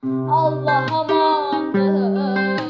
Allah amandır.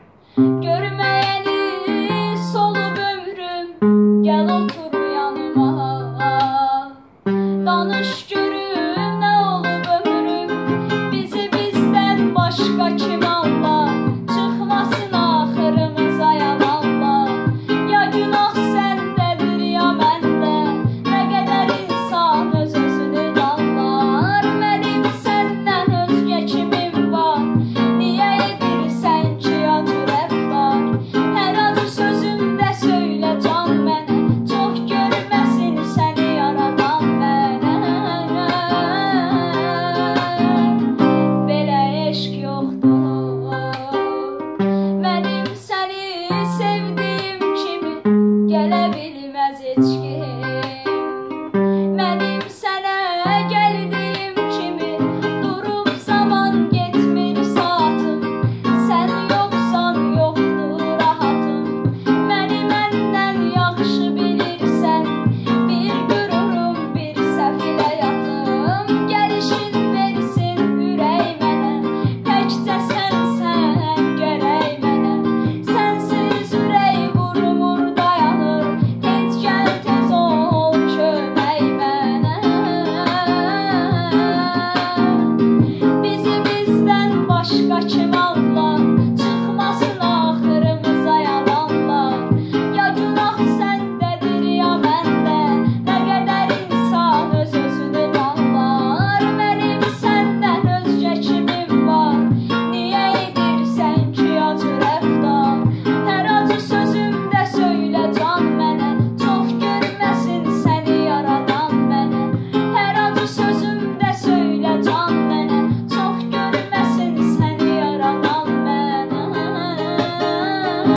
Görməyəni solub ömrüm, gəl otur yanıma. Danış görüm nə olub ömrüm, bizi bizdən başqa kim Allah? Çıxmasın axırımıza yalanla. Ya günah səndədir ya məndə, nə qədər insan öz-özünü danlar. Mənim səndən özgə kimim var, niyə edirsən ki acı rəftar? Hər acı sözümdə söylə can mənə, çox görməsin səni yaradan mənə. Belə eşq yoxdur, mənim səni sevdiyim kimi gələ bilməz heç kim. Mənim sənə gəldiyim kimi durub zaman getmir saatım. Sən yoxsan yoxdur rahatım, məni məndən yaxşı bilirsən. Bir qürurum, bir səfilə yatım, gəlişin versin ürək mənə. Təkcə sənsən gərək mənə, sənsiz ürək vurmur dayanır. Tez gəl tez ol kömək mənə. Bizi bizdən başqa kim alır?